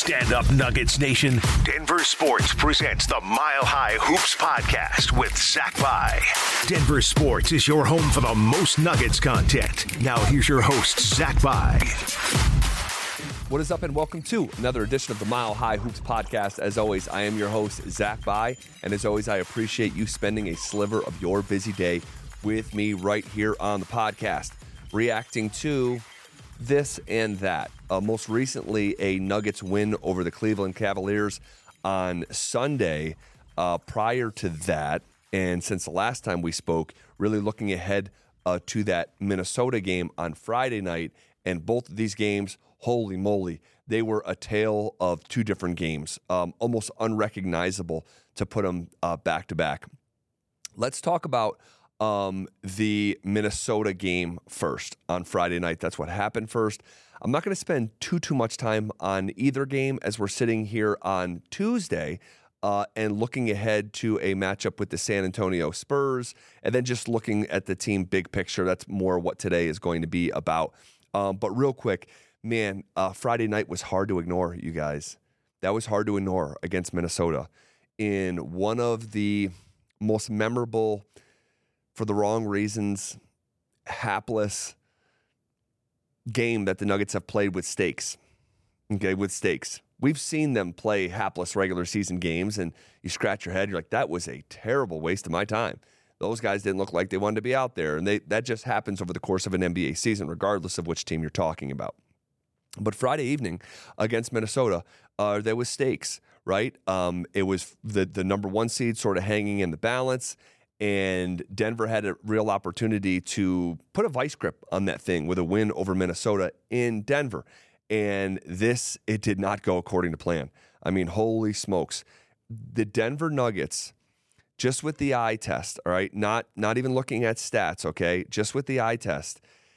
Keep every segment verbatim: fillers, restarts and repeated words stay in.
Stand up, Nuggets Nation. Denver Sports presents the Mile High Hoops podcast with Zach By. Denver Sports is your home for the most Nuggets content. Now here's your host, Zach By. What is up, and welcome to another edition of the Mile High Hoops podcast. As always, I am your host, Zach By, and as always, I appreciate you spending a sliver of your busy day with me right here on the podcast, reacting to this and that. Uh, most recently, a Nuggets win over the Cleveland Cavaliers on Sunday. Uh, prior to that, and since the last time we spoke, really looking ahead uh, to that Minnesota game on Friday night, and both of these games, holy moly, they were a tale of two different games, um, almost unrecognizable to put them uh, back to back. Let's talk about um, the Minnesota game first on Friday night. That's what happened first. I'm not going to spend too, too much time on either game as we're sitting here on Tuesday uh, and looking ahead to a matchup with the San Antonio Spurs, and then just looking at the team big picture. That's more what today is going to be about. Um, but real quick, man, uh, Friday night was hard to ignore, you guys. That was hard to ignore against Minnesota in one of the most memorable, for the wrong reasons, hapless game that the Nuggets have played with stakes. Okay, with stakes. We've seen them play hapless regular season games, and you scratch your head, you're like, that was a terrible waste of my time. Those guys didn't look like they wanted to be out there, and they that just happens over the course of an N B A season, regardless of which team you're talking about. But Friday evening against Minnesota, uh, there was stakes, right? Um, it was the the number one seed sort of hanging in the balance, and Denver had a real opportunity to put a vice grip on that thing with a win over Minnesota in Denver. And this, it did not go according to plan. I mean, holy smokes. The Denver Nuggets, just with the eye test, all right, not not even looking at stats, okay, just with the eye test,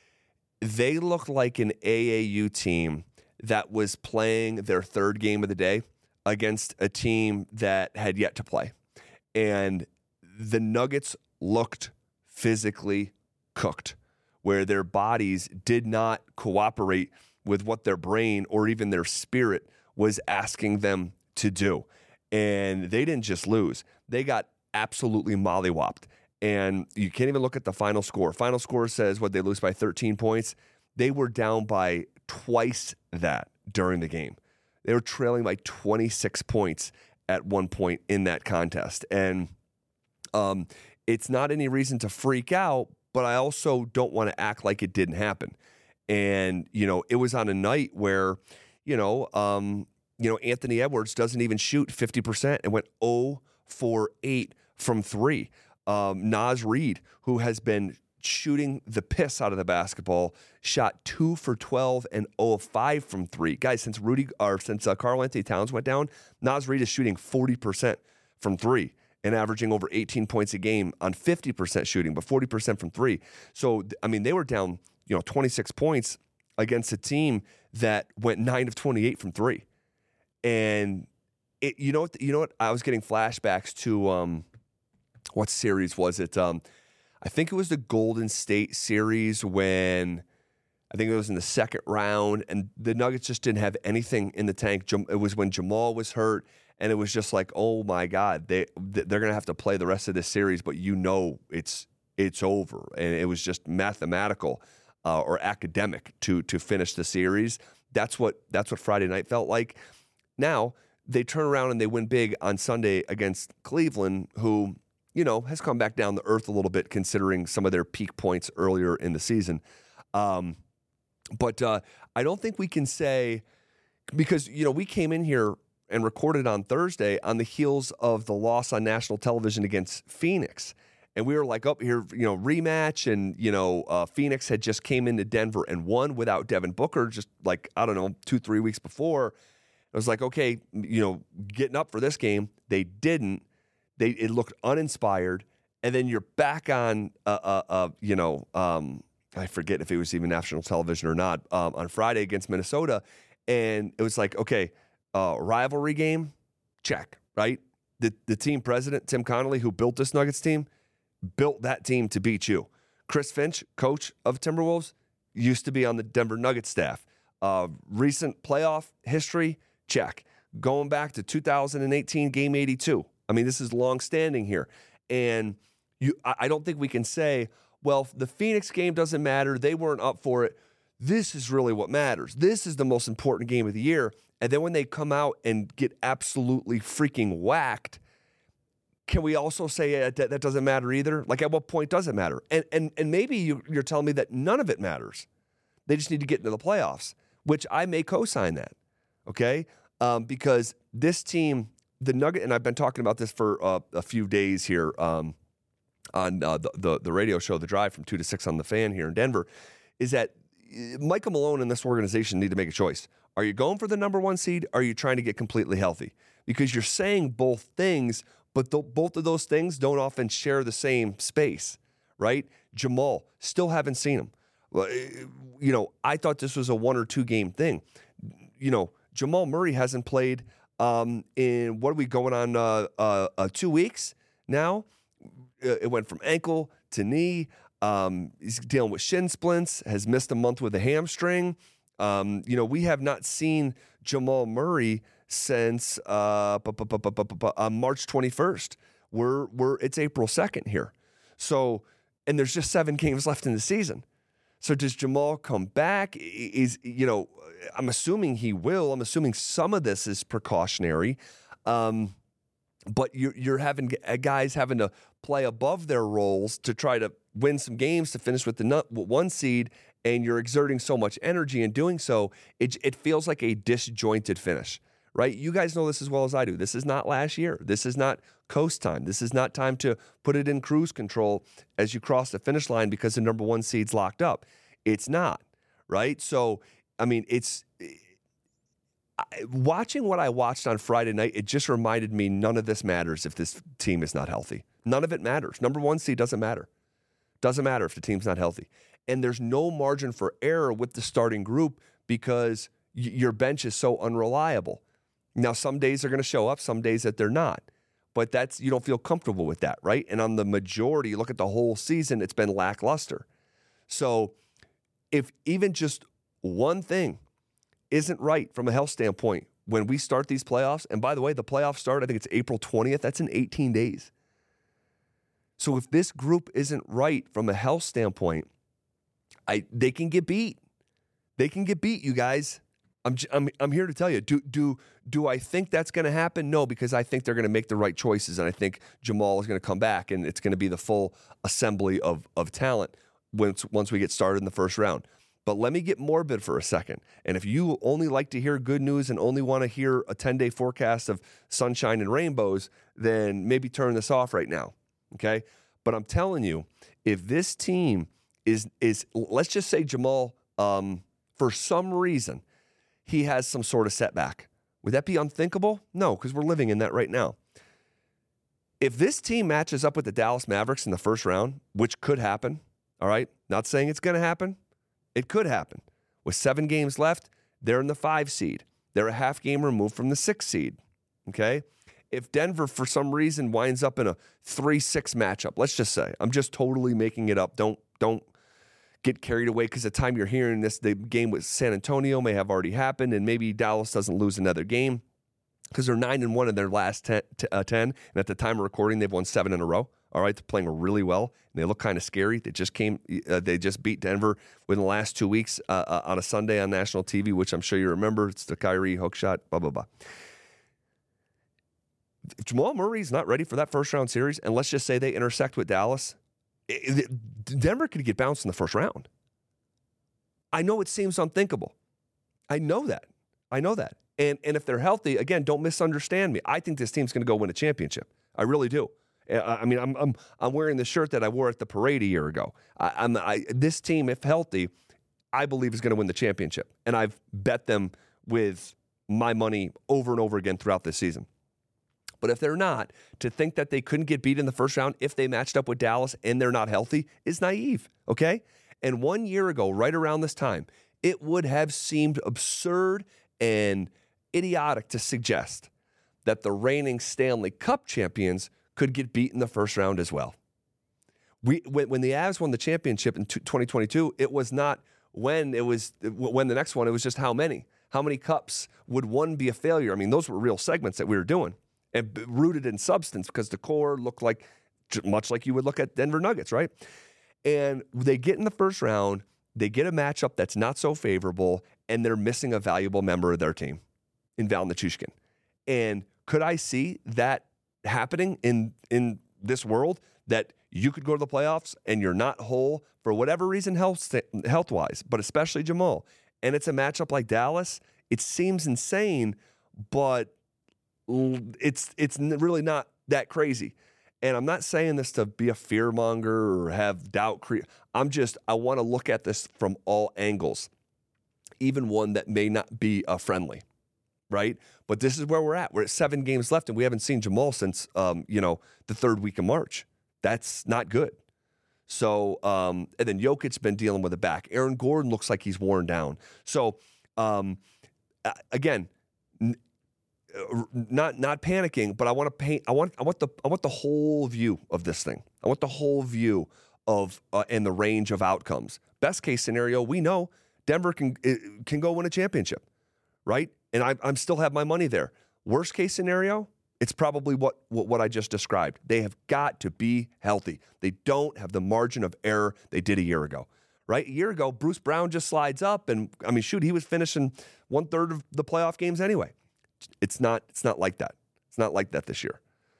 they looked like an A A U team that was playing their third game of the day against a team that had yet to play. And the Nuggets looked physically cooked, where their bodies did not cooperate with what their brain or even their spirit was asking them to do. And they didn't just lose. They got absolutely mollywopped. And you can't even look at the final score. Final score says, what, they lose by thirteen points. They were down by twice that during the game. They were trailing by twenty-six points at one point in that contest. And um, it's not any reason to freak out, but I also don't want to act like it didn't happen. And, you know, it was on a night where, you know, um, you know, Anthony Edwards doesn't even shoot fifty percent and went zero for eight from three. Um, Naz Reid, who has been shooting the piss out of the basketball, shot two for twelve and zero of five from three. Guys, since Rudy or since uh, Karl-Anthony Towns went down, Naz Reid is shooting forty percent from three and averaging over eighteen points a game on fifty percent shooting, but forty percent from three. So, I mean, they were down, you know, twenty-six points against a team that went nine of twenty-eight from three. And it, you know what, you know what, I was getting flashbacks to, um, what series was it? Um, I think it was the Golden State series when I think it was in the second round, and the Nuggets just didn't have anything in the tank. It was when Jamal was hurt, and it was just like, oh my God, they they're gonna have to play the rest of this series, but you know it's it's over, and it was just mathematical uh, or academic to to finish the series. That's what that's what Friday night felt like. Now they turn around and they win big on Sunday against Cleveland, who, you know, has come back down to earth a little bit considering some of their peak points earlier in the season. Um, but uh, I don't think we can say, because, you know, we came in here and recorded on Thursday on the heels of the loss on national television against Phoenix. And we were like, up here, you know, rematch. And, you know, uh, Phoenix had just came into Denver and won without Devin Booker just like, I don't know, two, three weeks before. It was like, okay, you know, getting up for this game. They didn't. They It looked uninspired. And then you're back on, uh, uh, uh, you know, um, I forget if it was even national television or not, um, on Friday against Minnesota. And it was like, okay, uh, rivalry game, check, right? The, the team president, Tim Connolly, who built this Nuggets team, built that team to beat you. Chris Finch, coach of Timberwolves, used to be on the Denver Nuggets staff. Uh, recent playoff history, Check. Going back to two thousand eighteen, game eighty-two. I mean, this is long-standing here. And you, I don't think we can say, well, the Phoenix game doesn't matter. They weren't up for it. This is really what matters. This is the most important game of the year. And then when they come out and get absolutely freaking whacked, can we also say uh, that that doesn't matter either? Like, at what point does it matter? And and and maybe you, you're telling me that none of it matters. They just need to get into the playoffs, which I may co-sign that, okay? Um, because this team, the Nugget, and I've been talking about this for uh, a few days here um, on uh, the, the the radio show, The Drive, from two to six on The Fan here in Denver, is that Michael Malone and this organization need to make a choice. Are you going for the number one seed? Or are you trying to get completely healthy? Because you're saying both things, but th- both of those things don't often share the same space, right? Jamal, still haven't seen him. You know, I thought this was a one or two game thing. You know, Jamal Murray hasn't played um, in, what are we going on, uh, uh, uh, two weeks now? It went from ankle to knee. Um, he's dealing with shin splints, has missed a month with a hamstring. Um, you know, we have not seen Jamal Murray since uh, uh, March twenty-first. We're we're it's April second here. So, and there's just seven games left in the season. So does Jamal come back? Is, you know, I'm assuming he will. I'm assuming some of this is precautionary. Um, but you're, you're having guys having to play above their roles to try to win some games to finish with the one seed, and you're exerting so much energy in doing so, it, it feels like a disjointed finish, right? You guys know this as well as I do. This is not last year. This is not coast time. This is not time to put it in cruise control as you cross the finish line because the number one seed's locked up. It's not, right? So, I mean, it's watching what I watched on Friday night, it just reminded me none of this matters if this team is not healthy. None of it matters. Number one seed doesn't matter. Doesn't matter if the team's not healthy. And there's no margin for error with the starting group because y- your bench is so unreliable. Now, some days they're going to show up, some days that they're not. But that's, you don't feel comfortable with that, right? And on the majority, you look at the whole season, it's been lackluster. So if even just one thing isn't right from a health standpoint when we start these playoffs, and by the way, the playoffs start, I think it's April twentieth, that's in eighteen days. So if this group isn't right from a health standpoint, I they can get beat. They can get beat, you guys. I'm I'm I'm here to tell you. Do do do I think that's going to happen? No, because I think they're going to make the right choices, and I think Jamal is going to come back, and it's going to be the full assembly of of talent once once we get started in the first round. But let me get morbid for a second. And if you only like to hear good news and only want to hear a ten-day forecast of sunshine and rainbows, then maybe turn this off right now. Okay? But I'm telling you, if this team is is let's just say Jamal, um, for some reason, he has some sort of setback. Would that be unthinkable? No, because we're living in that right now. If this team matches up with the Dallas Mavericks in the first round, which could happen, all right? Not saying it's going to happen. It could happen. With seven games left, they're in the five seed. They're a half game removed from the six seed, okay? If Denver, for some reason, winds up in a three six matchup, let's just say, I'm just totally making it up. Don't, don't get carried away because the time you're hearing this, the game with San Antonio may have already happened, and maybe Dallas doesn't lose another game because they're nine and one in their last ten, t- uh, ten, and at the time of recording, they've won seven in a row. All right, they're playing really well, and they look kind of scary. They just came, uh, they just beat Denver within the last two weeks uh, uh, on a Sunday on national T V, which I'm sure you remember. It's the Kyrie hook shot, blah blah blah. If Jamal Murray's not ready for that first round series, and let's just say they intersect with Dallas, it, it, Denver could get bounced in the first round. I know it seems unthinkable. I know that. I know that. And and if they're healthy, again, don't misunderstand me. I think this team's going to go win a championship. I really do. I mean, I'm I'm I'm wearing the shirt that I wore at the parade a year ago. I, I'm I, this team, if healthy, I believe is going to win the championship, and I've bet them with my money over and over again throughout this season. But if they're not, to think that they couldn't get beat in the first round if they matched up with Dallas and they're not healthy is naive. Okay, and one year ago, right around this time, it would have seemed absurd and idiotic to suggest that the reigning Stanley Cup champions could get beat in the first round as well. We when, when the Avs won the championship in twenty twenty-two, it was not when it was when the next one, it was just how many. How many cups would one be a failure? I mean, those were real segments that we were doing and b- rooted in substance because the core looked like much like you would look at Denver Nuggets, right? And they get in the first round, they get a matchup that's not so favorable, and they're missing a valuable member of their team in Val Nichushkin. And could I see that happening in in this world, that you could go to the playoffs and you're not whole for whatever reason, health health-wise, but especially Jamal, and it's a matchup like Dallas? It seems insane, but it's it's really not that crazy. And I'm not saying this to be a fear monger or have doubt create. I'm just, I want to look at this from all angles, even one that may not be uh, friendly, right? But this is where we're at. We're at seven games left, and we haven't seen Jamal since, um, you know, the third week of March. That's not good. So, um, and then Jokic's been dealing with a back. Aaron Gordon looks like he's worn down. So, um, again, n- not not panicking, but I want to paint. I want I want the I want the whole view of this thing. I want the whole view of uh, and the range of outcomes. Best case scenario, we know Denver can can go win a championship, right? And I I'm still have my money there. Worst case scenario, it's probably what, what what I just described. They have got to be healthy. They don't have the margin of error they did a year ago, right? A year ago, Bruce Brown just slides up, and I mean, shoot, he was finishing one third of the playoff games anyway. It's not. It's not like that. It's not like that this year.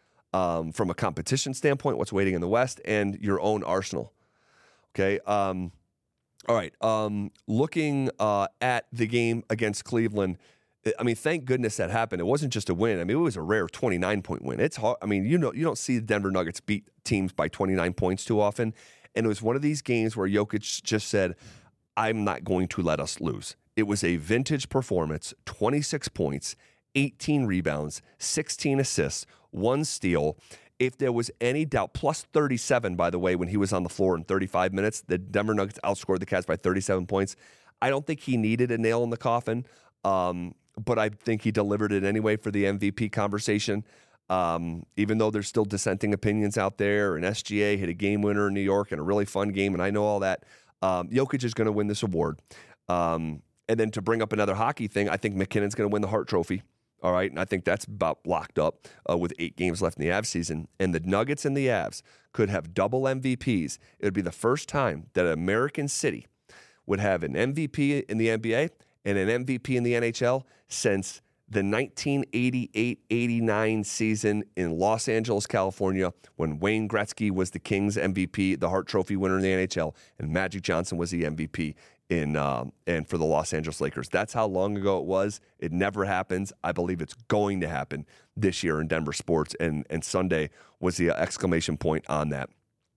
Um, from a competition standpoint, what's waiting in the West and your own arsenal. Okay. Um, all right. Um, looking uh, at the game against Cleveland, I mean, thank goodness that happened. It wasn't just a win. I mean, it was a rare twenty-nine point win. It's hard. I mean, you know, you don't see the Denver Nuggets beat teams by twenty-nine points too often. And it was one of these games where Jokic just said, "I'm not going to let us lose." It was a vintage performance. twenty-six points. eighteen rebounds, sixteen assists, one steal. If there was any doubt, plus thirty-seven, by the way, when he was on the floor in thirty-five minutes, the Denver Nuggets outscored the Cavs by thirty-seven points. I don't think he needed a nail in the coffin, um, but I think he delivered it anyway for the M V P conversation, um, even though there's still dissenting opinions out there, and S G A hit a game winner in New York and a really fun game, and I know all that. Um, Jokic is going to win this award. Um, and then to bring up another hockey thing, I think McKinnon's going to win the Hart Trophy. All right, and I think that's about locked up uh, with eight games left in the Avs season. And the Nuggets and the Avs could have double M V Ps. It would be the first time that an American city would have an M V P in the N B A and an M V P in the N H L since the nineteen eighty-eight eighty-nine season in Los Angeles, California, when Wayne Gretzky was the Kings M V P, the Hart Trophy winner in the N H L, and Magic Johnson was the M V P in um, and for the Los Angeles Lakers. That's how long ago it was. It never happens. I believe it's going to happen this year in Denver sports, and and Sunday was the exclamation point on that.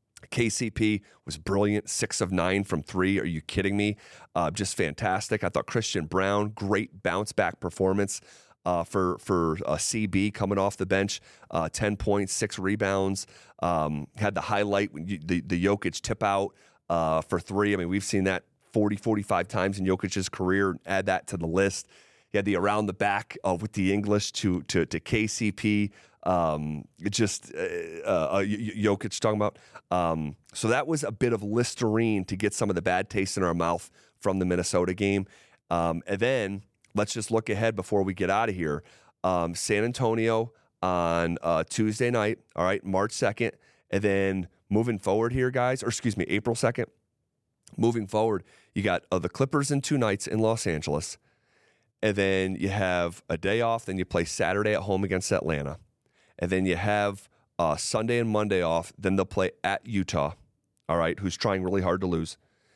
K C P was brilliant, six of nine from three. Are you kidding me? Uh, just fantastic. I thought Christian Brown, great bounce back performance uh, for for uh, C B coming off the bench, uh, ten points, six rebounds. Um, had the highlight when you, the the Jokic tip out uh, for three. I mean, we've seen that forty, forty-five times in Jokic's career. Add that to the list. He had the around the back uh, with the English to to to K C P. Um, it just uh, uh, Jokic talking about. Um, so that was a bit of Listerine to get some of the bad taste in our mouth from the Minnesota game. Um, and then let's just look ahead before we get out of here. Um, San Antonio on uh, Tuesday night. All right, March second, and then moving forward here, guys, or excuse me, April second. Moving forward, you got uh, the Clippers in two nights in Los Angeles, and then you have a day off. Then you play Saturday at home against Atlanta. And then you have uh, Sunday and Monday off. Then they'll play at Utah, all right, who's trying really hard to lose.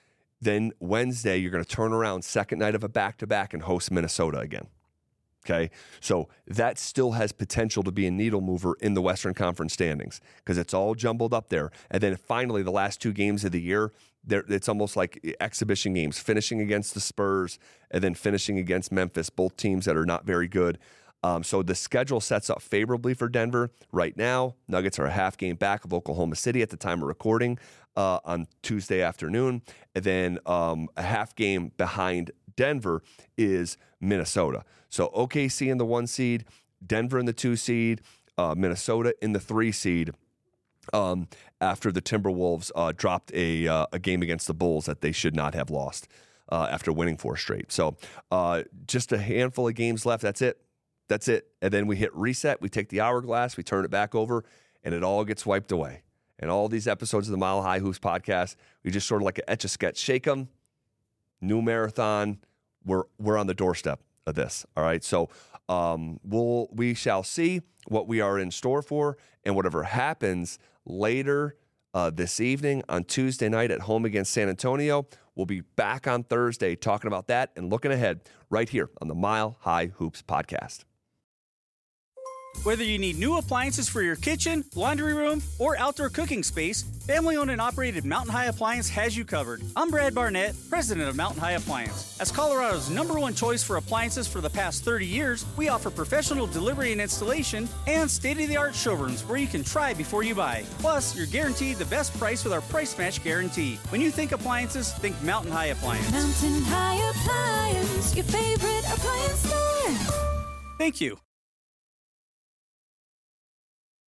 Then Wednesday, you're going to turn around, second night of a back-to-back, and host Minnesota again, okay? So that still has potential to be a needle mover in the Western Conference standings because it's all jumbled up there. And then finally, the last two games of the year, it's almost like exhibition games, finishing against the Spurs and then finishing against Memphis, both teams that are not very good. Um, so the schedule sets up favorably for Denver right now. Nuggets are a half game back of Oklahoma City at the time of recording uh, on Tuesday afternoon. And then um, a half game behind Denver is Minnesota. So O K C in the one seed, Denver in the two seed, uh, Minnesota in the three seed. Um, after the Timberwolves uh, dropped a uh, a game against the Bulls that they should not have lost. uh, after winning four straight. So uh, just a handful of games left. That's it. That's it. And then we hit reset. We take the hourglass. We turn it back over, and it all gets wiped away. And all these episodes of the Mile High Hoops podcast, we just sort of like an Etch-a-Sketch, shake them. New marathon. We're we're on the doorstep of this. All right. So um, we'll we shall see what we are in store for, and whatever happens later uh, this evening on Tuesday night at home against San Antonio. We'll be back on Thursday talking about that and looking ahead right here on the Mile High Hoops podcast. Whether you need new appliances for your kitchen, laundry room, or outdoor cooking space, family-owned and operated Mountain High Appliance has you covered. I'm Brad Barnett, president of Mountain High Appliance. As Colorado's number one choice for appliances for the past thirty years, we offer professional delivery and installation and state-of-the-art showrooms where you can try before you buy. Plus, you're guaranteed the best price with our price match guarantee. When you think appliances, think Mountain High Appliance. Mountain High Appliance, your favorite appliance store. Thank you.